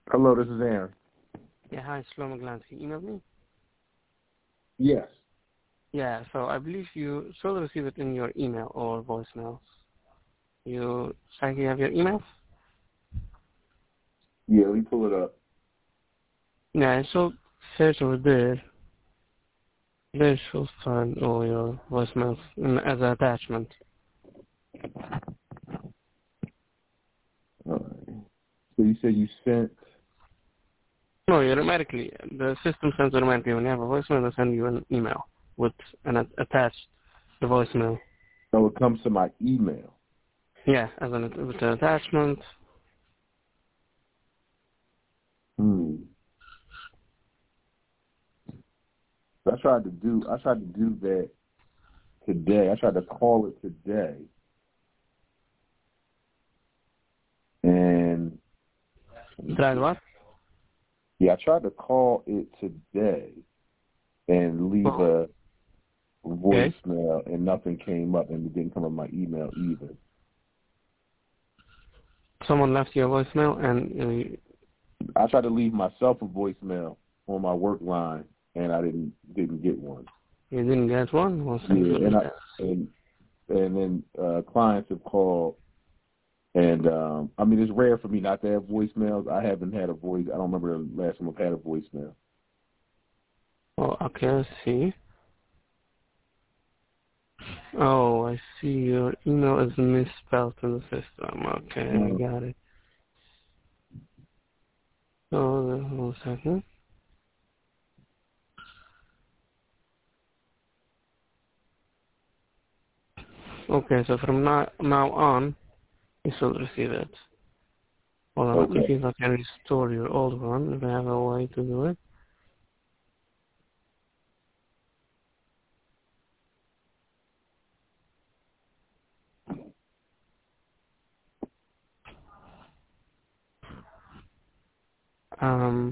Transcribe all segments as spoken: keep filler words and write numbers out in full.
Hello, this is Aaron. Yeah, hi, Shlomo Glantz. You emailed me? Yes. Yeah, so I believe you should receive it in your email or voicemails. You actually have your emails? Yeah, let me pull it up. Yeah, so search over there. There should find all your voicemails in, as an attachment. All right. So you said you sent. No, you automatically, the system sends automatically when you have a voicemail, they'll send you an email with an a- attached the voicemail. No, it comes to my email. Yeah, as an with an attachment. Hmm. I tried to do. I tried to do that today. I tried to call it today, and Tried what? yeah, I tried to call it today and leave Oh, a okay. voicemail, and nothing came up, and it didn't come up my email either. Someone left you a voicemail and I tried to leave myself a voicemail on my work line, and I didn't didn't get one. you, you didn't get one? One second, Yeah, let me and I see. and and then uh, clients have called, and um, I mean it's rare for me not to have voicemails. I haven't had a voice. I don't remember the last time I've had a voicemail. Oh, okay, let's see. Oh, I see your email is misspelled in the system. Okay, I Mm. got it. Oh, then, one second. Okay, so from now, now on, you should receive it. Hold on, let me Okay. see if I can restore your old one, if I have a way to do it. Um,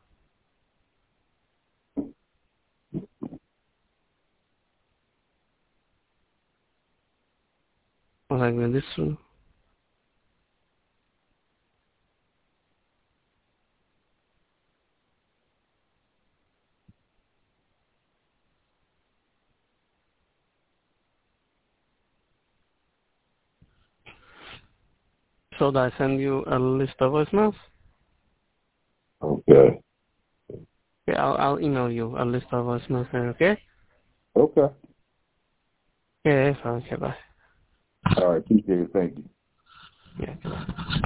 like this one. Should I send you a list of voicemails? Okay. Yeah, I'll, I'll email you a list of voicemails there, okay? Okay. Yeah, fine, okay, bye. All right. Appreciate it. Thank you. Yeah, okay, bye.